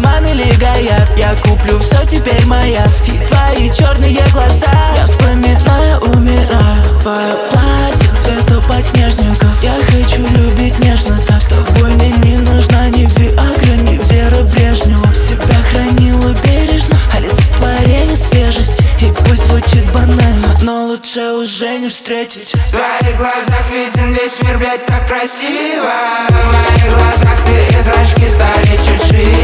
Роман или Гояр. Я куплю все, теперь моя. И твои черные глаза я вспоминаю, умираю. Твое платье цвета подснежников. Я хочу любить нежно так. С тобой мне не нужна ни Виагра, ни Вера Брежнева. Себя хранила бережно, олицетворение свежести. И пусть звучит банально, но лучше уже не встретить. В твоих глазах виден весь мир, блядь, так красиво. В моих глазах ты и зрачки стали чуть шире.